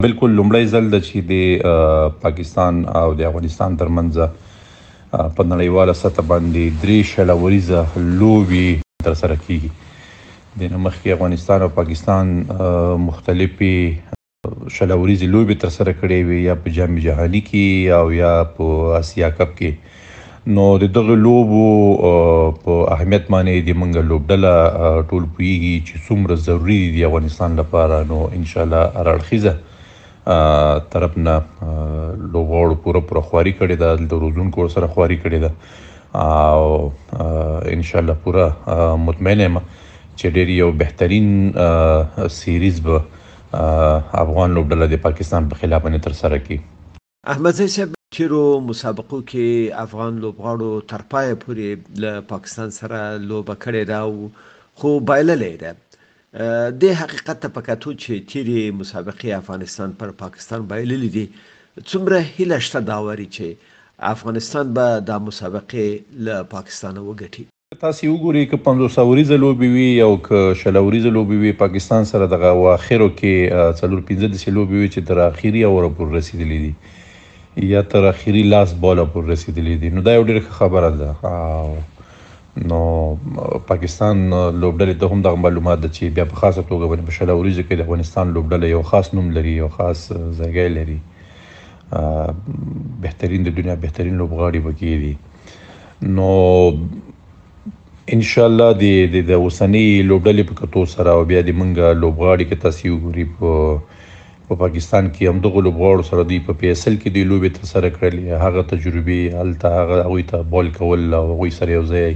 بالکل لومړی ځل ده چې د پاکستان او د افغانستان ترمنځ په نړیواله سطح باندې 3 شلوریزه لوبې ترسره کیږي. د نه مخکې افغانستان او پاکستان مختلفې شلوریزې لوبې ترسره کړې وي، یا په جام جهاني کې او یا په آسیا کپ کې. نو د دغه لوبو په اهمیت باندې د موږ لوبډله ټول پوهیږي چې څومره ضروري دي د افغانستان لپاره. نو انشاءالله هر اړخیزه طرف نه لوبغاړو پوره خواري کړې ده، د روزونکو سره خواري کړې ده او انشاءالله پوره مطمئن یم چې ډېر یو بهترین سیریز به افغان لوبډله د پاکستان په خلاف باندې ترسره کړي. احمدزی صاحب، تیرو مسابقو کې افغان لوبغاړو تر پایه پورې له پاکستان سره لوبه کړې ده خو بایللې ده. د حقیقت ته په کتو چې تیرې مسابقې افغانستان پر پاکستان بایللې دي، څومره هیله شته دا واري چې افغانستان به دا مسابقې له پاکستانه وګټي؟ تاسو وګورئ که 500 وریزه لوبې وي او که شله وریزه لوبې وي، پاکستان سره دغه اواخرو کې 4-15 لوبې وي چې تر اخري اوره پورې رسېدلې دي یا تر اخري لاس باله پورې رسېدلې دي. نو دا یو ډېره ښه خبره ده. نو پاکستان لوبډلې ته هم دغه معلومات ده چې بیا په خاصه توګه باندې په شله وریزو کې د افغانستان لوبډله یو خاص نوم لري، یو خاص ځایګی لري. بهترین د دنیا بهترین لوبغاړي پکې دي. نو انشاءالله د اوسنۍ لوبډلې په کتو سره او بیا د موږ لوبغاړي که تاسو وګورئ په پاکستان کې همدغو لوبغاړو سره دوی په PSL کې دوی لوبې ترسره کړلې، هغه تجربې هلته هغوی ته بال کول او هغوی سره یو ځای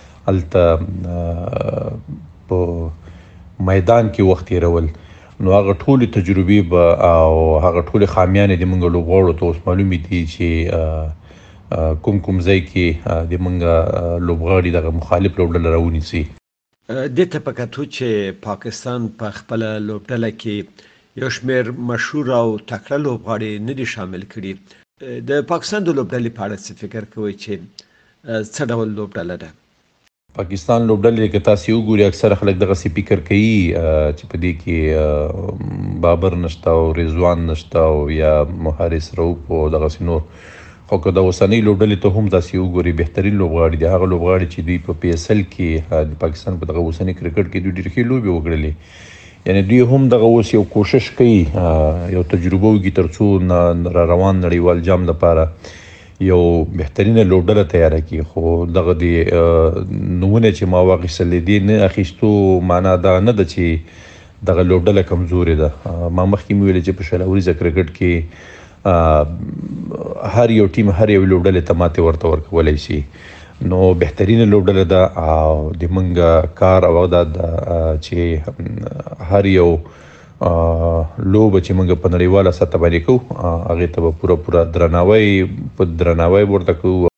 هلته په میدان کې وخت تېرول. نو هغه ټولې تجربې به او هغه ټولې خامیانې د موږ لوبغاړو ته اوس معلومې دي چې کوم ځای کې د موږ لوبغاړي دغه مخالف لوبډله راونیسي. دې ته په کتو چې پاکستان په خپله لوبډله کې یو شمېر مشهور او تکړه لوبغاړي نه دي شامل کړي، د پاکستان د لوبډلې په اړه څه فکر کوئ چې څه ډول لوبډله ده؟ پاکستان لوبډلې که تاسو وګورئ اکثره خلک دغسې فکر کوي چې په دې کې بابر نشته او رضوان نشته او یا محارس رؤف او دغسې نور. خو که د اوسنۍ لوبډلې ته هم تاسو وګورئ بهترین لوبغاړي دي، هغه لوبغاړي چې دوی په PSL کې د پاکستان په دغه اوسني کرکټ کې دوی ډېرې ښې لوبې وکړلې. یعنې دوی هم دغه اوس یو کوشش کوي یو تجربه وکړي تر څو را روان نړیوال جام لپاره یو بهترینه لوبډله تیاره کړي. خو دغه د نومونه چې ما واخیستلې دي نه اخیستو معنا دا نه ده چې دغه لوبډله کمزورې ده. ما مخکې مې ویلې چې په شله وریزه کرکټ کې هر یو ټیم هر یو لوبډلې ته ماتې ورته ورکولی شي. نو بهترینه لوبډله ده او د موږ کار او دا ده چې هر یو لوبه چې موږ په نړیواله سطح باندې کوو هغې ته به پوره درناوی ورته کوو.